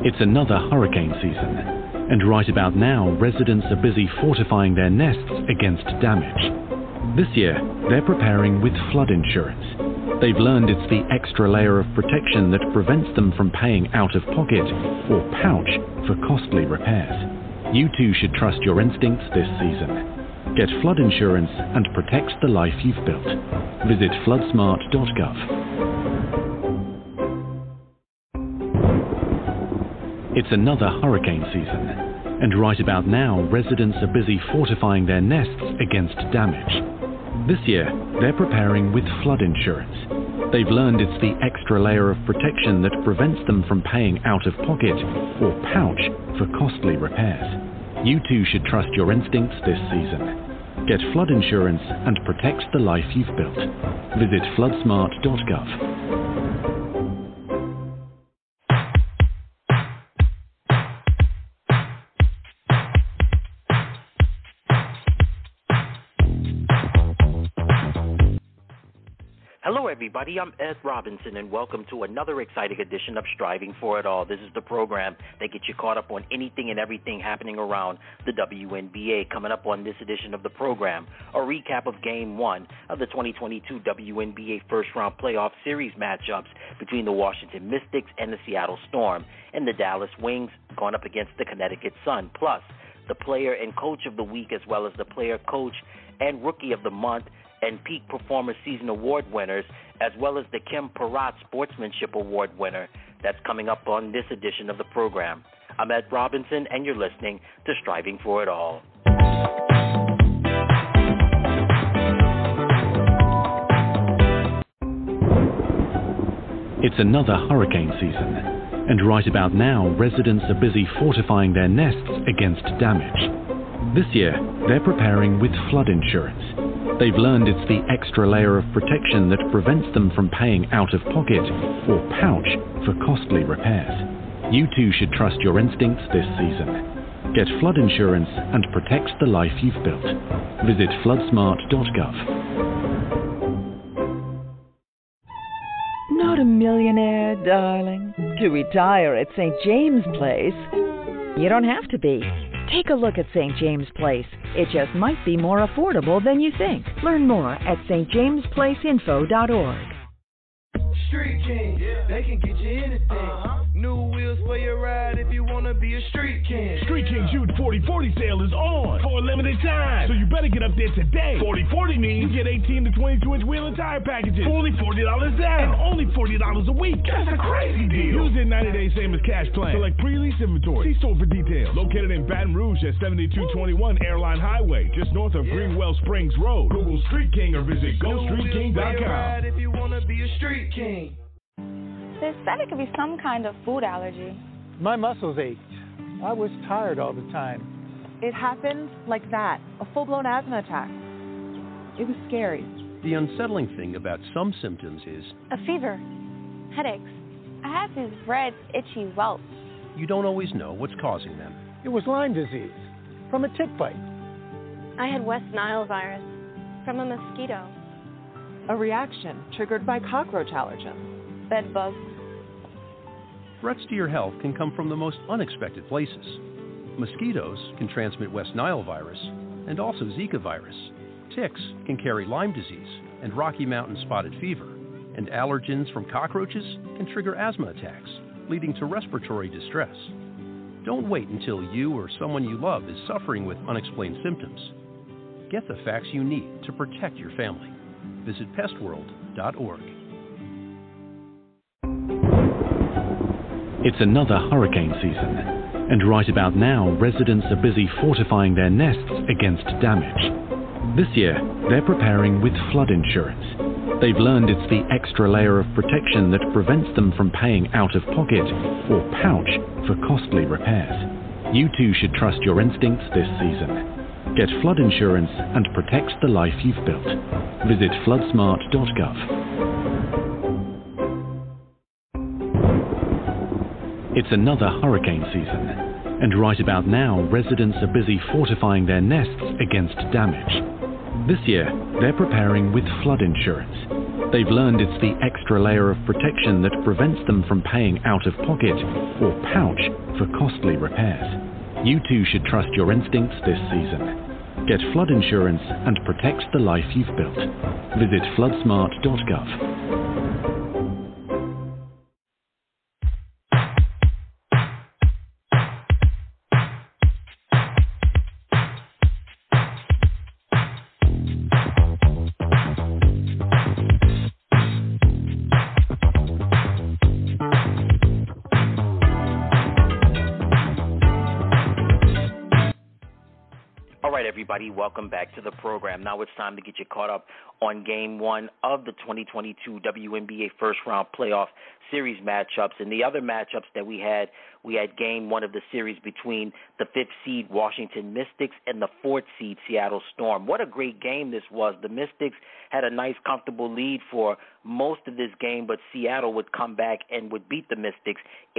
It's another hurricane season, and right about now, residents are busy fortifying their nests against damage. This year, they're preparing with flood insurance. They've learned it's the extra layer of protection that prevents them from paying out of pocket or pouch for costly repairs. You too should trust your instincts this season. Get flood insurance and protect the life you've built. Visit floodsmart.gov. It's another hurricane season, and right about now, residents are busy fortifying their nests against damage. This year, they're preparing with flood insurance. They've learned it's the extra layer of protection that prevents them from paying out of pocket or pouch for costly repairs. You too should trust your instincts this season. Get flood insurance and protect the life you've built. Visit floodsmart.gov. Hello everybody, I'm Ed Robinson and welcome to another exciting edition of Striving for It All. This is the program that gets you caught up on anything and everything happening around the WNBA. Coming up on this edition of the program, a recap of Game 1 of the 2022 WNBA First Round Playoff Series matchups between the Washington Mystics and the Seattle Storm, and the Dallas Wings going up against the Connecticut Sun, plus the Player and Coach of the Week as well as the Player, Coach, and Rookie of the Month and Peak Performer Season Award winners, as well as the Kim Peratt Sportsmanship Award winner. That's coming up on this edition of the program. I'm Ed Robinson, and you're listening to Striving for It All. It's another hurricane season, and right about now, residents are busy fortifying their nests against damage. This year, they're preparing with flood insurance. They've learned it's the extra layer of protection that prevents them from paying out of pocket or pouch for costly repairs. You too should trust your instincts this season. Get flood insurance and protect the life you've built. Visit floodsmart.gov. Not a millionaire, darling, to retire at St. James Place. You don't have to be. Take a look at St. James Place. It just might be more affordable than you think. Learn more at stjamesplaceinfo.org. Street King, they can get you anything. New wheels for your ride if you want to be a Street King. Street King June 40/40 sale is on for a limited time, so you better get up there today. 40/40 means you get 18 to 22-inch wheel and tire packages for only $40 down and only $40 a week. That's a crazy deal. Use it 90 days, same as cash plan. Select pre-lease inventory. See store for details. Located in Baton Rouge at 7221 Airline Highway, just north of Greenwell Springs Road. Google Street King or visit GoStreetKing.com. If you want to be a Street King. They said it could be some kind of food allergy. My muscles ached. I was tired all the time. It happened like that, a full-blown asthma attack. It was scary. The unsettling thing about some symptoms is a fever, headaches. I have these red, itchy welts. You don't always know what's causing them. It was Lyme disease from a tick bite. I had West Nile virus from a mosquito. A reaction triggered by cockroach allergens. Bed bugs. Threats to your health can come from the most unexpected places. Mosquitoes can transmit West Nile virus and also Zika virus. Ticks can carry Lyme disease and Rocky Mountain spotted fever. And allergens from cockroaches can trigger asthma attacks, leading to respiratory distress. Don't wait until you or someone you love is suffering with unexplained symptoms. Get the facts you need to protect your family. Visit pestworld.org. It's another hurricane season, and right about now, residents are busy fortifying their nests against damage. This year, they're preparing with flood insurance. They've learned it's the extra layer of protection that prevents them from paying out of pocket or pouch for costly repairs. You too should trust your instincts this season. Get flood insurance and protect the life you've built. Visit floodsmart.gov. It's another hurricane season, and right about now, residents are busy fortifying their nests against damage. This year, they're preparing with flood insurance. They've learned it's the extra layer of protection that prevents them from paying out of pocket or pouch for costly repairs. You too should trust your instincts this season. Get flood insurance and protect the life you've built. Visit floodsmart.gov. Everybody, welcome back to the program. Now it's time to get you caught up on Game 1 of the 2022 WNBA first-round playoff series matchups. And the other matchups that we had Game 1 of the series between the 5th seed Washington Mystics and the 4th seed Seattle Storm. What a great game this was. The Mystics had a nice, comfortable lead for most of this game, but Seattle would come back and would beat the Mystics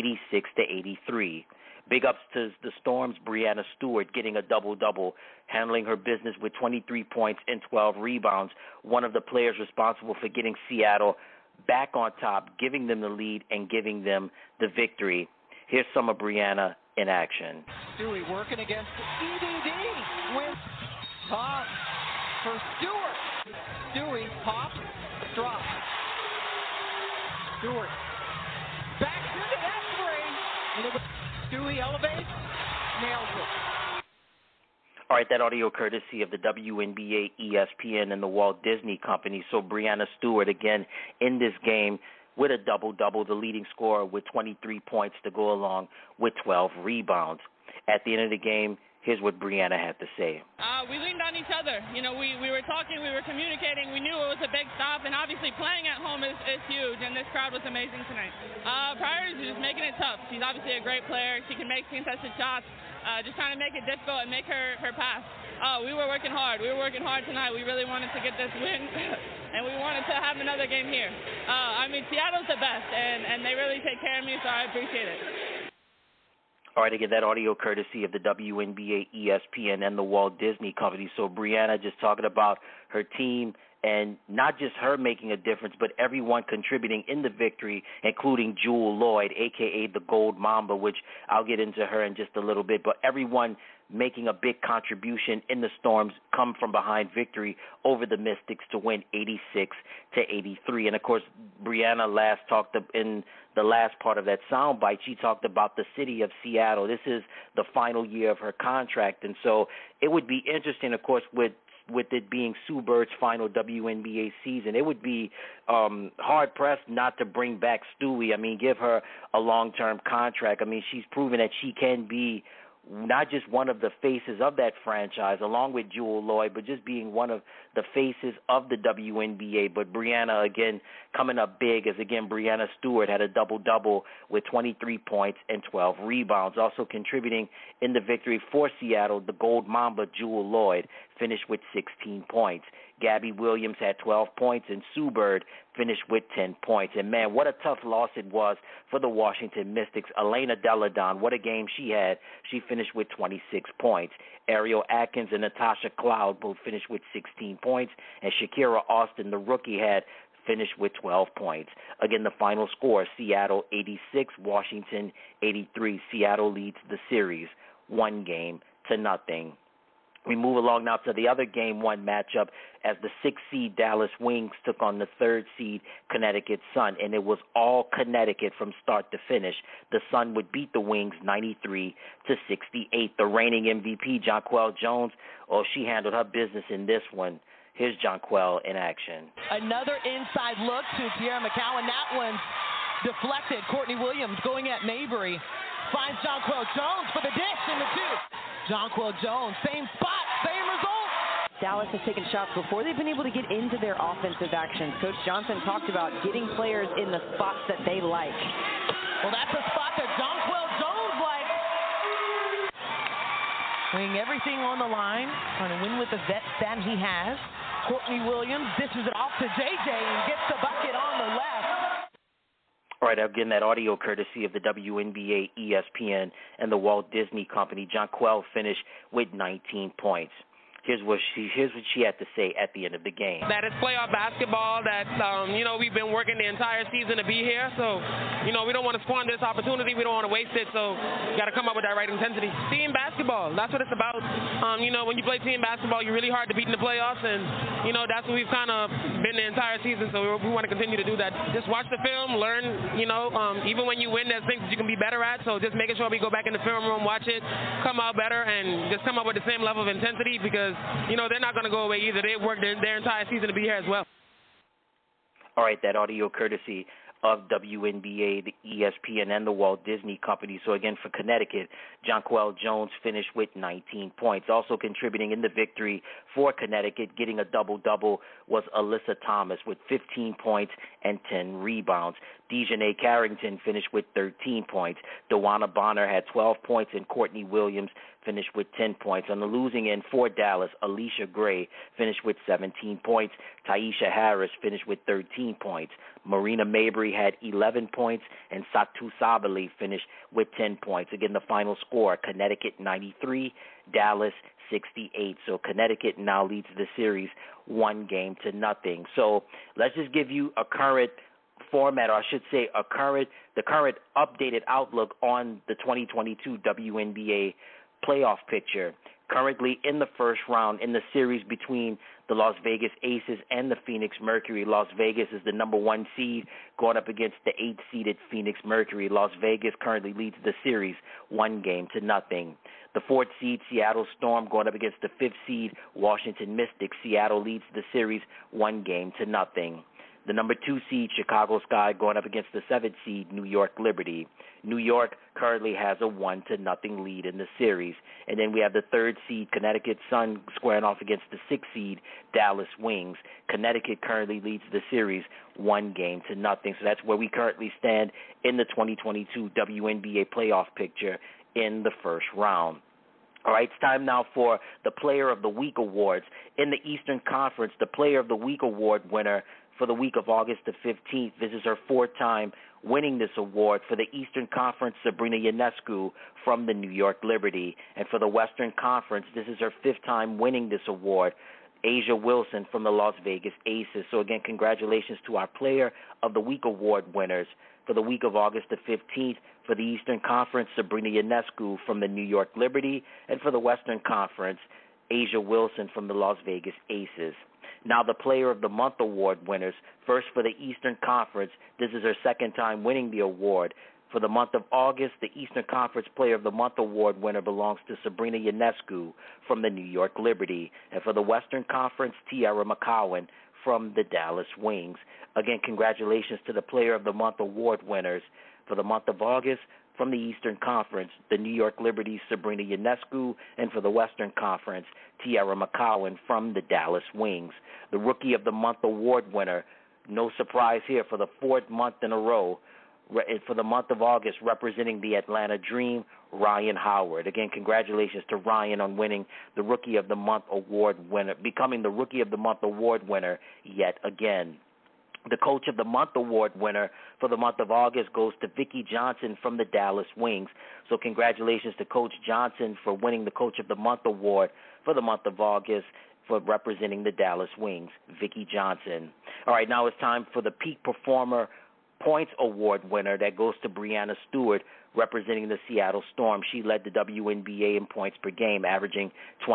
86-83. Big ups to the Storm's Breanna Stewart getting a double-double, handling her business with 23 points and 12 rebounds, one of the players responsible for getting Seattle back on top, giving them the lead and giving them the victory. Here's some of Breanna in action. Stewie working against EDD. With pop for Stewart. Stewie pop, drop. Stewart back to the net three. Stewie elevates, nails it. All right, that audio courtesy of the WNBA, ESPN, and the Walt Disney Company. So Breanna Stewart, again, in this game with a double-double, the leading scorer with 23 points to go along with 12 rebounds. At the end of the game, here's what Breanna had to say. We leaned on each other. You know, we were talking, we were communicating. We knew it was a big stop, and obviously playing at home is huge, and this crowd was amazing tonight. Priorities are just making it tough. She's obviously a great player. She can make contested shots. Just trying to make it difficult and make her pass. We were working hard. We were working hard tonight. We really wanted to get this win, and we wanted to have another game here. I mean, Seattle's the best, and they really take care of me, so I appreciate it. All right, again, that audio courtesy of the WNBA, ESPN, and the Walt Disney Company. So Breanna just talking about her team and not just her making a difference, but everyone contributing in the victory, including Jewell Loyd, a.k.a. the Gold Mamba, which I'll get into her in just a little bit, but everyone making a big contribution in the Storm's come from behind victory over the Mystics to win 86-83. And of course, Breanna last talked in the last part of that soundbite. She talked about the city of Seattle. This is the final year of her contract, and so it would be interesting, of course, with it being Sue Bird's final WNBA season, it would be hard-pressed not to bring back Stewie. I mean, give her a long-term contract. I mean, she's proven that she can be not just one of the faces of that franchise, along with Jewell Loyd, but just being one of the faces of the WNBA. But Breanna, again, coming up big as, again, Breanna Stewart had a double-double with 23 points and 12 rebounds. Also contributing in the victory for Seattle, the Gold Mamba, Jewell Loyd, finished with 16 points. Gabby Williams had 12 points, and Sue Bird finished with 10 points. And, man, what a tough loss it was for the Washington Mystics. Elena Delle Donne, what a game she had. She finished with 26 points. Ariel Atkins and Natasha Cloud both finished with 16 points. And Shakira Austin, the rookie, had finished with 12 points. Again, the final score, Seattle 86, Washington 83. Seattle leads the series 1-0. We move along now to the other Game 1 matchup as the 6th seed Dallas Wings took on the 3rd seed Connecticut Sun, and it was all Connecticut from start to finish. The Sun would beat the Wings 93-68. The reigning MVP, Jonquel Jones, she handled her business in this one. Here's Jonquel in action. Another inside look to Sierra McCowan. That one's deflected. Courtney Williams going at Mabry. Finds Jonquel Jones for the dish in the 2. Jonquel Jones, same spot, same result. Dallas has taken shots before they've been able to get into their offensive actions. Coach Johnson talked about getting players in the spots that they like. Well, that's a spot that Jonquel Jones likes. Laying everything on the line, trying to win with the vet that he has. Courtney Williams dishes it off to JJ and gets the bucket on the left. All right, again, that audio courtesy of the WNBA, ESPN, and the Walt Disney Company. Jonquel finished with 19 points. Here's what she had to say at the end of the game. That it's playoff basketball, that, we've been working the entire season to be here. So, we don't want to squander this opportunity. We don't want to waste it. So, you got to come up with that right intensity. Team basketball, that's what it's about. When you play team basketball, you're really hard to beat in the playoffs. And, that's what we've kind of been the entire season. So, we want to continue to do that. Just watch the film, learn, even when you win, there's things that you can be better at. So, just making sure we go back in the film room, watch it, come out better, and just come up with the same level of intensity because they're not going to go away either. They've worked their entire season to be here as well. All right, that audio courtesy of WNBA, the ESPN, and the Walt Disney Company. So, again, for Connecticut, Jonquel Jones finished with 19 points. Also contributing in the victory for Connecticut, getting a double-double, was Alyssa Thomas with 15 points and 10 rebounds. Dejanay Carrington finished with 13 points. DeWanna Bonner had 12 points, and Courtney Williams finished with 10 points. On the losing end for Dallas, Alicia Gray finished with 17 points. Taisha Harris finished with 13 points. Marina Mabry had 11 points, and Satu Sabali finished with 10 points. Again, the final score, Connecticut 93, Dallas 68. So Connecticut now leads the series 1-0. So let's just give you a current format, or I should say the current updated outlook on the 2022 WNBA playoff picture. Currently in the first round in the series between the Las Vegas Aces and the Phoenix Mercury. Las Vegas is the number 1 seed going up against the 8-seeded Phoenix Mercury. Las Vegas currently leads the series 1-0. The 4th seed Seattle Storm going up against the 5th seed Washington Mystics. Seattle leads the series 1-0. The number 2 seed Chicago Sky going up against the 7th seed New York Liberty. New York currently has a 1-0 lead in the series. And then we have the 3rd seed Connecticut Sun squaring off against the 6th seed Dallas Wings. Connecticut currently leads the series 1-0. So that's where we currently stand in the 2022 WNBA playoff picture in the first round. All right, it's time now for the Player of the Week awards. In the Eastern Conference, the Player of the Week award winner for the week of August the 15th. This is her 4th time winning this award. For the Eastern Conference, Sabrina Ionescu from the New York Liberty. And for the Western Conference, this is her 5th time winning this award, Asia Wilson from the Las Vegas Aces. So, again, congratulations to our Player of the Week award winners. For the week of August the 15th, for the Eastern Conference, Sabrina Ionescu from the New York Liberty. And for the Western Conference, Asia Wilson from the Las Vegas Aces. Now the Player of the Month award winners. First for the Eastern Conference, this is her 2nd time winning the award. For the month of August, the Eastern Conference Player of the Month award winner belongs to Sabrina Ionescu from the New York Liberty. And for the Western Conference, Tiara McCowan from the Dallas Wings. Again, congratulations to the Player of the Month award winners. For the month of August, from the Eastern Conference, the New York Liberty, Sabrina Ionescu, and for the Western Conference, Tiara McCowan from the Dallas Wings. The Rookie of the Month award winner, no surprise here, for the 4th month in a row, for the month of August, representing the Atlanta Dream, Ryan Howard. Again, congratulations to Ryan on winning the Rookie of the Month award winner, becoming the Rookie of the Month award winner yet again. The Coach of the Month award winner for the month of August goes to Vicki Johnson from the Dallas Wings. So congratulations to Coach Johnson for winning the Coach of the Month award for the month of August for representing the Dallas Wings, Vicki Johnson. All right, now it's time for the Peak Performer Points Award winner. That goes to Brianna Stewart, representing the Seattle Storm. She led the WNBA in points per game, averaging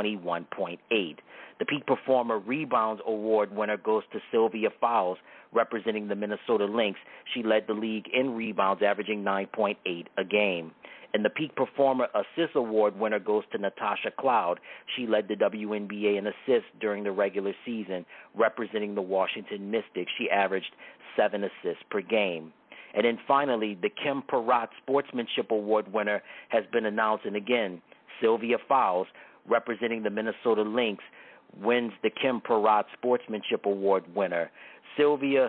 21.8. The Peak Performer Rebounds Award winner goes to Sylvia Fowles, representing the Minnesota Lynx. She led the league in rebounds, averaging 9.8 a game. And the Peak Performer Assist Award winner goes to Natasha Cloud. She led the WNBA in assists during the regular season, representing the Washington Mystics. She averaged 7 assists per game. And then finally, the Kim Peratt Sportsmanship Award winner has been announced. And again, Sylvia Fowles, representing the Minnesota Lynx, wins the Kim Peratt Sportsmanship Award winner. Sylvia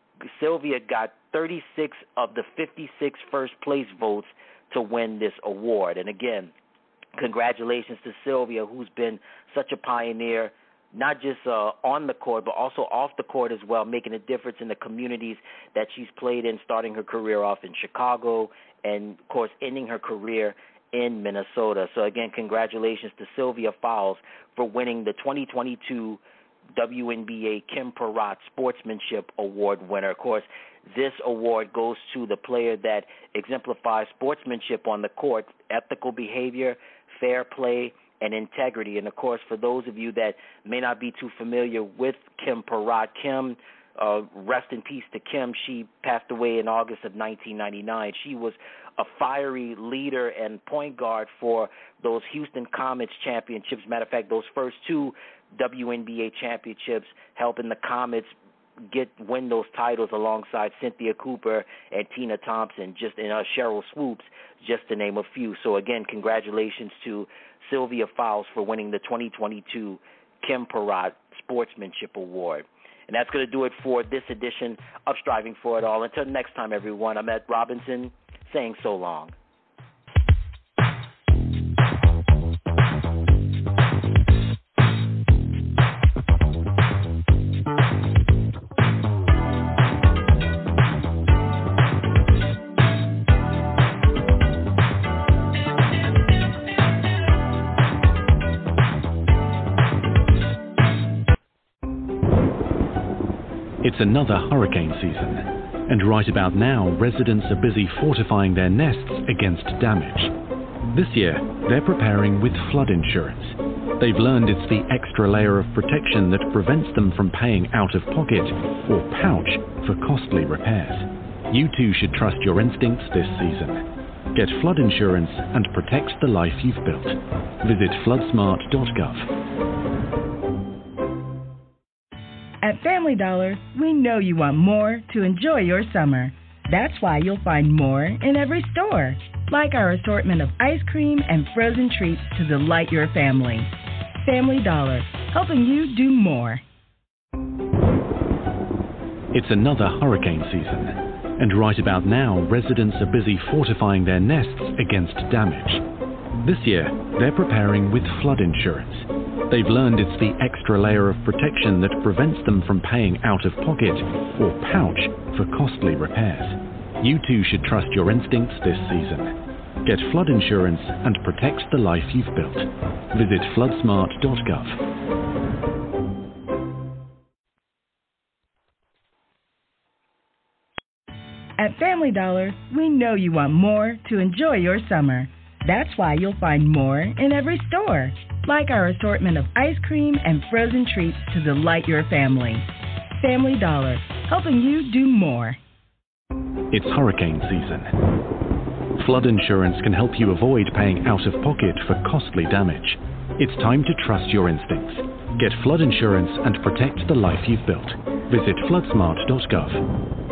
got 36 of the 56 first-place votes to win this award. And again, congratulations to Sylvia, who's been such a pioneer, not just on the court, but also off the court as well, making a difference in the communities that she's played in, starting her career off in Chicago and, of course, ending her career in Minnesota. So again, congratulations to Sylvia Fowles for winning the 2022 WNBA Kim Perrott Sportsmanship Award winner. Of course, this award goes to the player that exemplifies sportsmanship on the court, ethical behavior, fair play, and integrity. And, of course, for those of you that may not be too familiar with Kim Perrott, Kim, rest in peace to Kim. She passed away in August of 1999. She was a fiery leader and point guard for those Houston Comets championships. Matter of fact, those first two WNBA championships, helping the Comets win those titles alongside Cynthia Cooper and Tina Thompson, just in Cheryl Swoops, just to name a few. So again, congratulations to Sylvia Fowles for winning the 2022 Kim Perrott Sportsmanship Award. And that's going to do it for this edition of Striving for It All. Until next time, everyone, I'm Ed Robinson saying so long. It's another hurricane season, and right about now, residents are busy fortifying their nests against damage. This year, they're preparing with flood insurance. They've learned it's the extra layer of protection that prevents them from paying out of pocket or pouch for costly repairs. You too should trust your instincts this season. Get flood insurance and protect the life you've built. Visit floodsmart.gov. At Family Dollar, we know you want more to enjoy your summer. That's why you'll find more in every store, like our assortment of ice cream and frozen treats to delight your family. Family Dollar, helping you do more. It's another hurricane season, and right about now, residents are busy fortifying their nests against damage. This year, they're preparing with flood insurance. They've learned it's the extra layer of protection that prevents them from paying out of pocket or pouch for costly repairs. You too should trust your instincts this season. Get flood insurance and protect the life you've built. Visit floodsmart.gov. At Family Dollar, we know you want more to enjoy your summer. That's why you'll find more in every store, like our assortment of ice cream and frozen treats to delight your family. Family Dollar, helping you do more. It's hurricane season. Flood insurance can help you avoid paying out of pocket for costly damage. It's time to trust your instincts. Get flood insurance and protect the life you've built. Visit floodsmart.gov.